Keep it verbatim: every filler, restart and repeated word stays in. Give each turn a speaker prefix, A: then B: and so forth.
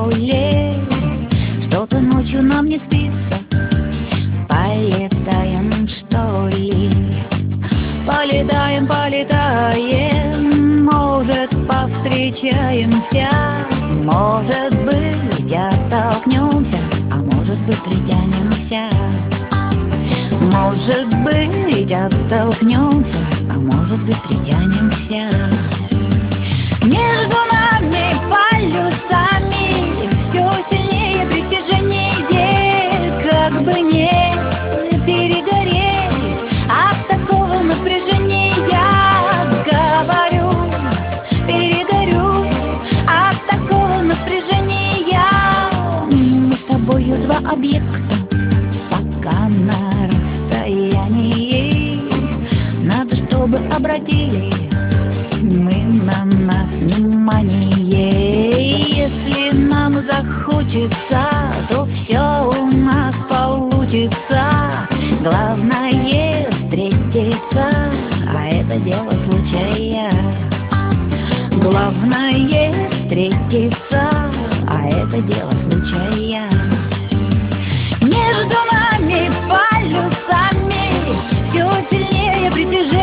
A: ли? Что-то ночью нам не спится. Полетаем, что ли? Полетаем, полетаем, может, повстречаемся. Может быть, оттолкнемся, а может быть, притянемся. Может быть, оттолкнемся, а может быть, притянемся. Между нами полюсами все сильнее притяжение, как бы не перегореть от такого напряжения. Я говорю, перегорю от такого напряжения. Мы с тобою два объекта, пока на расстоянии. Надо, чтобы обратили мы на нас внимание. Если нам захочется, то все у нас получится. Главное встретиться, а это дело случая. Главное встретиться, а это дело случая. Между нами полюсами все сильнее притяжение.